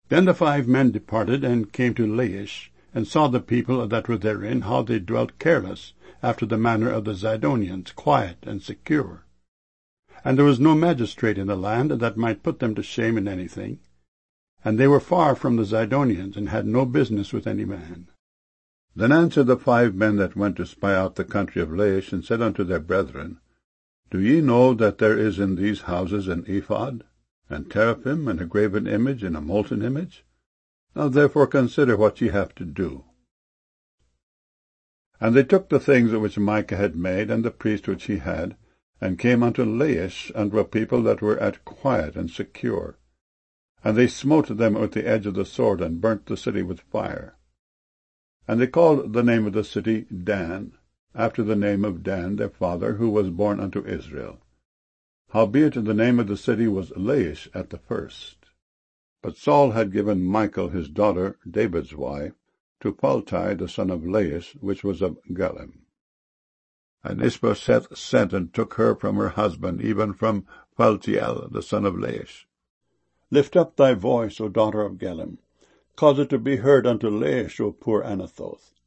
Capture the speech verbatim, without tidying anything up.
Then the five men departed, and came to Laish, and saw the people that were therein, how they dwelt careless, after the manner of the Zidonians, quiet and secure. And there was no magistrate in the land that might put them to shame in anything. And they were far from the Zidonians, and had no business with any man. Then answered the five men that went to spy out the country of Laish, and said unto their brethren, Do ye know that there is in these houses an ephod, and teraphim, and a graven image, and a molten image? Now therefore consider what ye have to do. And they took the things which Micah had made, and the priest which he had, and came unto Laish, unto a people that were at quiet and secure. And they smote them with the edge of the sword, and burnt the city with fire. And they called the name of the city Dan, after the name of Dan their father, who was born unto Israel. Howbeit the name of the city was Laish at the first. But Saul had given Michal his daughter, David's wife, to Paltai the son of Laish, which was of Gallim. And Ishbosheth sent and took her from her husband, even from Paltiel the son of Laish. Lift up thy voice, O daughter of Gallim. Cause it to be heard unto Laish, O poor Anathoth.